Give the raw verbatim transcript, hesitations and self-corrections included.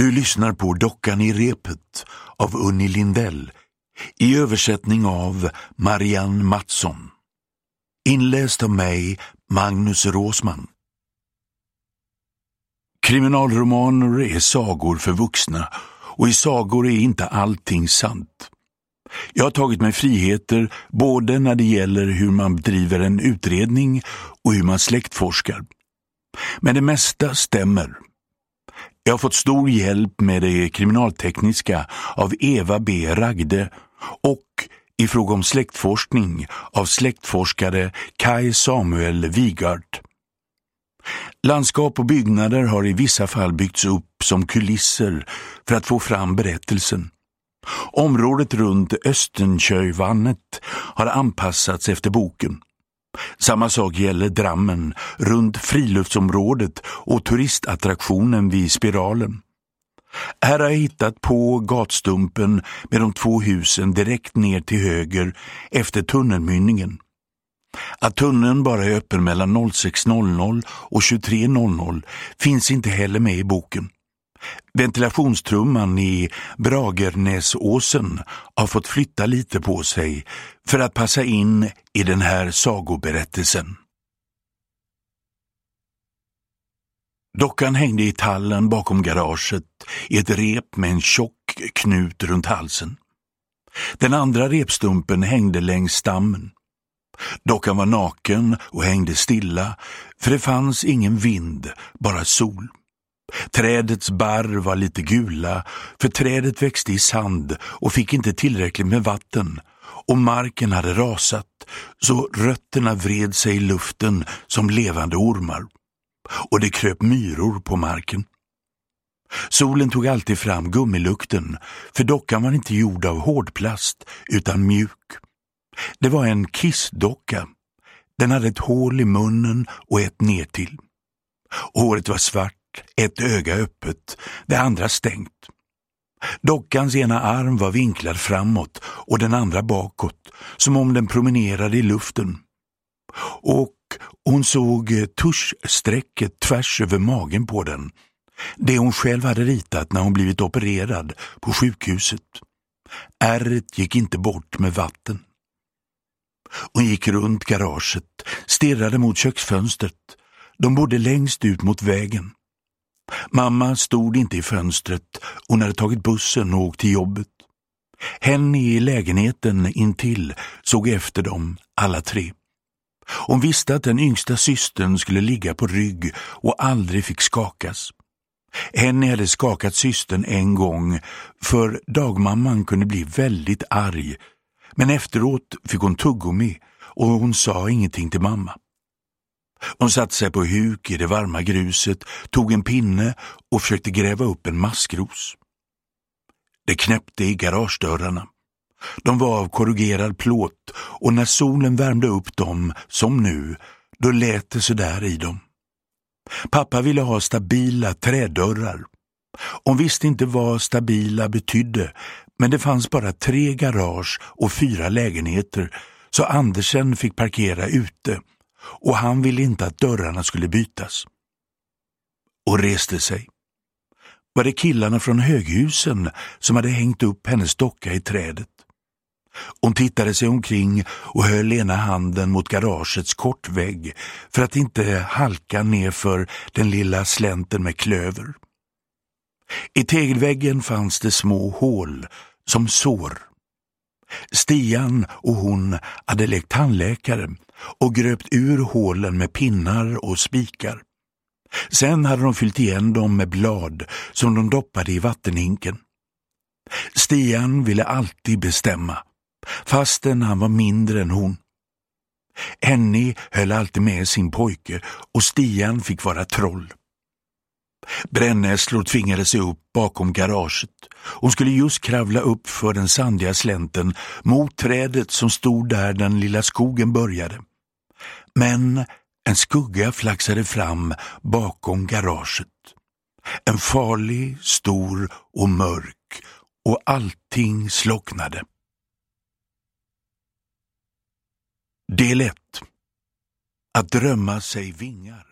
Du lyssnar på Dockan i repet av Unni Lindell i översättning av Marianne Mattsson. Inläst av mig, Magnus Råsman. Kriminalromaner är sagor för vuxna och i sagor är inte allting sant. Jag har tagit mig friheter både när det gäller hur man bedriver en utredning och hur man släktforskar. Men det mesta stämmer. Jag har fått stor hjälp med det kriminaltekniska av Eva B. Ragde och i fråga om släktforskning av släktforskare Kai Samuel Wigart. Landskap och byggnader har i vissa fall byggts upp som kulisser för att få fram berättelsen. Området runt Östensjövannet har anpassats efter boken. Samma sak gäller Drammen runt friluftsområdet och turistattraktionen vid Spiralen. Här har jag hittat på gatstumpen med de två husen direkt ner till höger efter tunnelmynningen. Att tunneln bara är öppen mellan sex och tjugotre finns inte heller med i boken. Ventilationstrumman i Bragernäsåsen har fått flytta lite på sig för att passa in i den här sagoberättelsen. Dockan hängde i tallen bakom garaget i ett rep med en tjock knut runt halsen. Den andra repstumpen hängde längs stammen. Dockan var naken och hängde stilla, för det fanns ingen vind, bara sol. Trädets barr var lite gula, för trädet växte i sand och fick inte tillräckligt med vatten, och marken hade rasat, så rötterna vred sig i luften som levande ormar, och det kröp myror på marken. Solen tog alltid fram gummilukten, för dockan var inte gjord av hårdplast utan mjuk. Det var en kissdocka. Den hade ett hål i munnen och ett ner till. Håret var svart, ett öga öppet, det andra stängt. Dockans ena arm var vinklad framåt och den andra bakåt, som om den promenerade i luften. Och hon såg tuschsträcket tvärs över magen på den. Det hon själv hade ritat när hon blivit opererad på sjukhuset. Ärret gick inte bort med vatten. Hon gick runt garaget, stirrade mot köksfönstret. De bodde längst ut mot vägen. Mamma stod inte i fönstret. Hon hade tagit bussen och åkt till jobbet. Hen i lägenheten intill såg efter dem, alla tre. Hon visste att den yngsta systern skulle ligga på rygg och aldrig fick skakas. Hen hade skakat systern en gång, för dagmamman kunde bli väldigt arg. Men efteråt fick hon tuggummi och hon sa ingenting till mamma. Hon satte sig på huk i det varma gruset, tog en pinne och försökte gräva upp en maskros. Det knäppte i garagedörrarna. De var av korrugerad plåt och när solen värmde upp dem, som nu, då lät det så där i dem. Pappa ville ha stabila trädörrar. Hon visste inte vad stabila betydde, men det fanns bara tre garage och fyra lägenheter, så Andersen fick parkera ute. Och han ville inte att dörrarna skulle bytas. Och reste sig. Var det killarna från höghusen som hade hängt upp hennes docka i trädet? Hon tittade sig omkring och höll ena handen mot garagets kortvägg för att inte halka ner för den lilla slänten med klöver. I tegelväggen fanns det små hål som sår. Stian och hon hade lekt tandläkare och gröpt ur hålen med pinnar och spikar. Sen hade de fyllt igen dem med blad som de doppade i vattenhinken. Stian ville alltid bestämma, fastän han var mindre än hon. Henny höll alltid med sin pojke och Stian fick vara troll. Brännässlor tvingade sig upp bakom garaget. Hon skulle just kravla upp för den sandiga slänten mot trädet som stod där den lilla skogen började. Men en skugga flaxade fram bakom garaget. En farlig, stor och mörk, och allting slocknade. Del ett. Att drömma sig vingar.